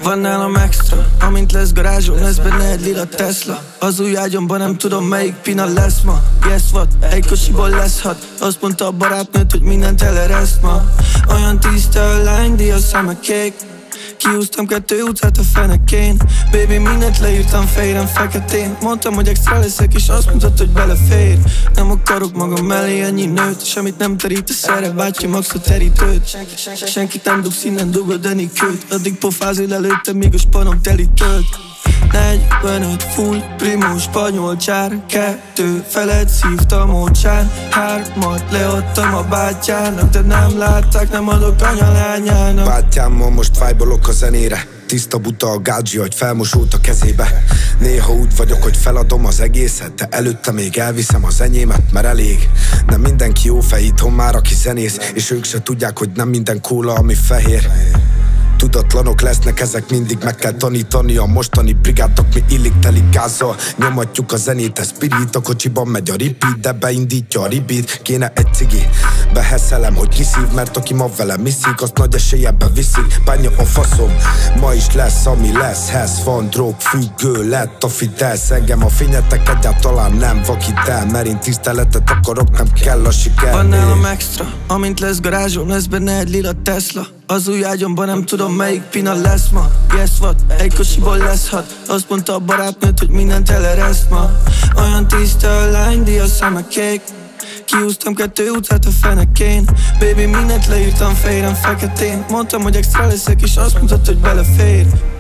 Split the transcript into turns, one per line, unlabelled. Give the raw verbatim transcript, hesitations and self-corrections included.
Van nálam extra, amint lesz garázsom, lesz benne egy lila Tesla. Az új ágyomban nem tudom melyik pina lesz ma. Guess what, egy kocsiból lesz hat. Azt mondta a barátnőt, hogy mindent elereszt ma. Olyan tiszta a lány, díj a szeme kék. Kihúztam kettő utcát a fenekén. Baby, mindent leírtam fejren feketén. Mondtam, hogy extra leszek, és azt mondtad, hogy belefér. Nem akarok magam mellé ennyi nőt. Semmit nem terít a szere, bátya max a terítőt. Senki, senki, senkit nem dugsz innen, dugod Enikőt. Addig pofázol előtte, míg a spanom telítölt. negyvenöt full primo spanyol csár. Kettő felett szívtam módsán. Hármat leadtam a bátyának, de nem látták, nem adok anyalányának.
Bátyámmal most fájbolok a zenére. Tiszta buta a gádzsi, hogy felmosult a kezébe. Néha úgy vagyok, hogy feladom az egészet, de előtte még elviszem az enyémet, mert elég. Nem mindenki jó fej itthon már, aki zenész, és ők se tudják, hogy nem minden kóla, ami fehér. Tudatlanok lesznek ezek, mindig meg kell tanítani. A mostani brigádok mi illik telik gázzal. Nyomatjuk a zenét, ez spirit. A kocsiban megy a repeat, de beindítja a ribit. Kéne egy cigi, beheszelem, hogy kiszív, mert aki ma velem iszik, azt nagy eséllyel beviszik. Bánja a faszom, ma is lesz, ami lesz. Hez van, drog, függő lett a Fidesz. Engem a fényetek egyáltalán nem vakít el, mert én tiszteletet akarok, nem kell a siker.
Van nálam extra, amint lesz garázsom, lesz benne egy lila Tesla. Az új ágyomban nem tudom melyik pina lesz ma. Guess what, egy kocsiból lesz hat. Azt mondta a barátnőt, hogy mindent elereszt ma. Olyan tiszta a lány, díj a szeme kék. Kihúztam kettő utcát a fenekén. Baby, mindent leírtam fejren feketén. Mondtam, hogy extra leszek, és azt mondtad, hogy belefér.